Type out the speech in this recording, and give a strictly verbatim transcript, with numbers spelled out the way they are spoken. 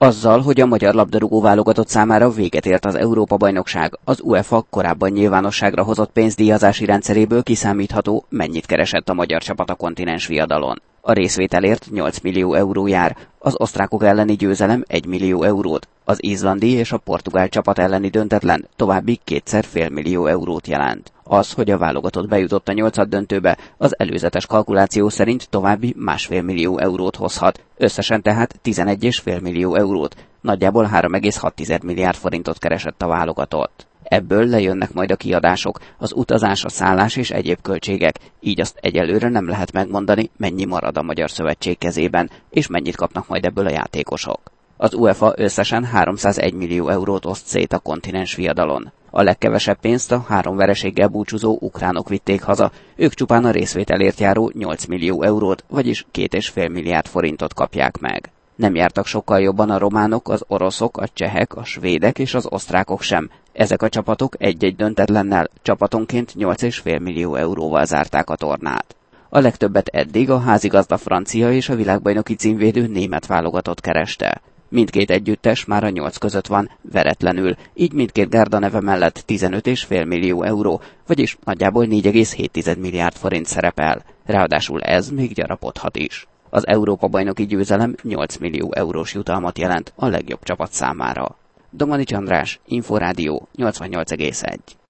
Azzal, hogy a magyar labdarúgó válogatott számára véget ért az Európa-bajnokság, az UEFA korábban nyilvánosságra hozott pénzdíjazási rendszeréből kiszámítható, mennyit keresett a magyar csapat a kontinens viadalon. A részvételért nyolc millió euró jár, az osztrákok elleni győzelem egy millió eurót, az izlandi és a portugál csapat elleni döntetlen további kétszer fél millió eurót jelent. Az, hogy a válogatott bejutott a nyolcaddöntőbe, az előzetes kalkuláció szerint további másfél millió eurót hozhat, összesen tehát tizenegy egész öt millió eurót, nagyjából három egész hat milliárd forintot keresett a válogatott. Ebből lejönnek majd a kiadások, az utazás, a szállás és egyéb költségek, így azt egyelőre nem lehet megmondani, mennyi marad a Magyar Szövetség kezében, és mennyit kapnak majd ebből a játékosok. Az UEFA összesen háromszázegy millió eurót oszt szét a kontinens viadalon. A legkevesebb pénzt a három vereséggel búcsúzó ukránok vitték haza, ők csupán a részvételért járó nyolc millió eurót, vagyis két egész öt milliárd forintot kapják meg. Nem jártak sokkal jobban a románok, az oroszok, a csehek, a svédek és az osztrákok sem. Ezek a csapatok egy-egy döntetlennel csapatonként nyolc egész öt millió euróval zárták a tornát. A legtöbbet eddig a házigazda francia és a világbajnoki címvédő német válogatott kereste. Mindkét együttes már a nyolc között van, veretlenül, így mindkét gárda neve mellett tizenöt egész öt millió euró, vagyis nagyjából négy egész hét milliárd forint szerepel. Ráadásul ez még gyarapodhat is. Az Európa-bajnoki győzelem nyolc millió eurós jutalmat jelent a legjobb csapat számára. Domanics András, Inforádió nyolcvannyolc egész egy.